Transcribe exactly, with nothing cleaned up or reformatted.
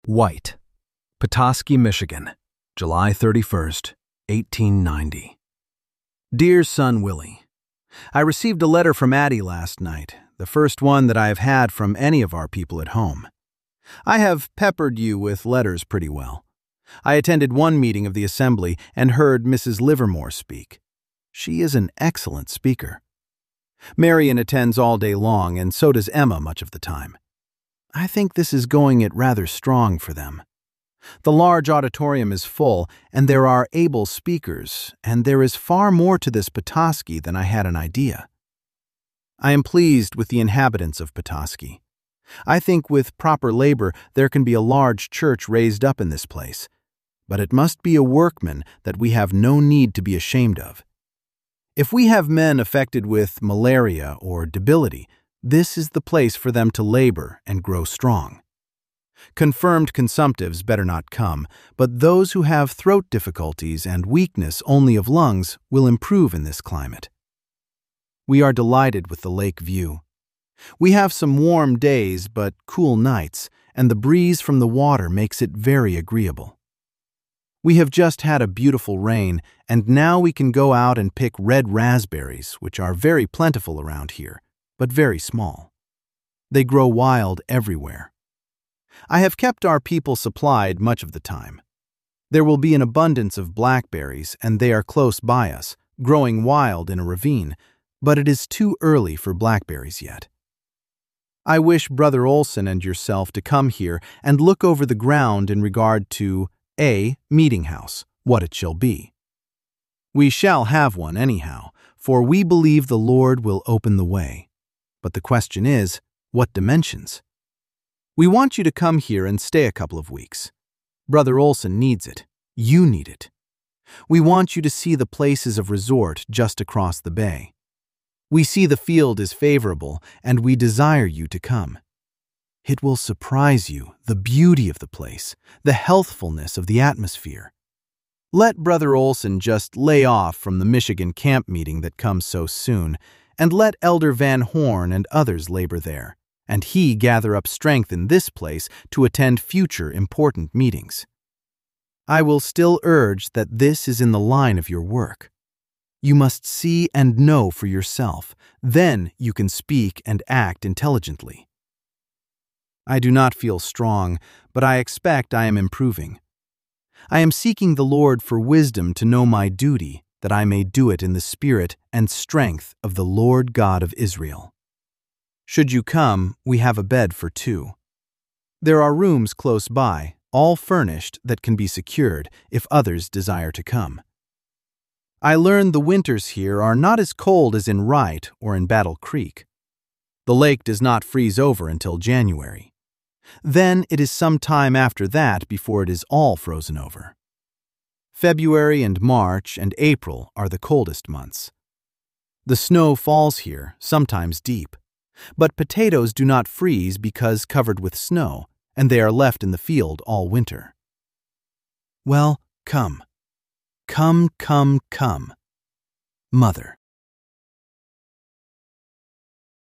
White, Petoskey, Michigan, July thirty-first, eighteen ninety. Dear son Willie, I received a letter from Addie last night, the first one that I have had from any of our people at home. I have peppered you with letters pretty well. I attended one meeting of the assembly and heard Missus Livermore speak. She is an excellent speaker. Marion attends all day long, and so does Emma much of the time. I think this is going it rather strong for them. The large auditorium is full, and there are able speakers, and there is far more to this Petoskey than I had an idea. I am pleased with the inhabitants of Petoskey. I think with proper labor there can be a large church raised up in this place, but it must be a workman that we have no need to be ashamed of. If we have men affected with malaria or debility, this is the place for them to labor and grow strong. Confirmed consumptives better not come, but those who have throat difficulties and weakness only of lungs will improve in this climate. We are delighted with the lake view. We have some warm days but cool nights, and the breeze from the water makes it very agreeable. We have just had a beautiful rain, and now we can go out and pick red raspberries, which are very plentiful around here, but very small. They grow wild everywhere. I have kept our people supplied much of the time. There will be an abundance of blackberries, and they are close by us, growing wild in a ravine, but it is too early for blackberries yet. I wish Brother Olson and yourself to come here and look over the ground in regard to A. Meeting House, what it shall be. We shall have one anyhow, for we believe the Lord will open the way. But the question is, what dimensions? We want you to come here and stay a couple of weeks. Brother Olson needs it. You need it. We want you to see the places of resort just across the bay. We see the field is favorable, and we desire you to come. It will surprise you, the beauty of the place, the healthfulness of the atmosphere. Let Brother Olson just lay off from the Michigan camp meeting that comes so soon, and let Elder Van Horn and others labor there, and he gather up strength in this place to attend future important meetings. I will still urge that this is in the line of your work. You must see and know for yourself, then you can speak and act intelligently. I do not feel strong, but I expect I am improving. I am seeking the Lord for wisdom to know my duty, that I may do it in the spirit and strength of the Lord God of Israel. Should you come, we have a bed for two. There are rooms close by, all furnished, that can be secured if others desire to come. I learn the winters here are not as cold as in Wright or in Battle Creek. The lake does not freeze over until January. Then it is some time after that before it is all frozen over. February and March and April are the coldest months. The snow falls here, sometimes deep, but potatoes do not freeze because covered with snow, and they are left in the field all winter. Well, come. Come, come, come. Mother.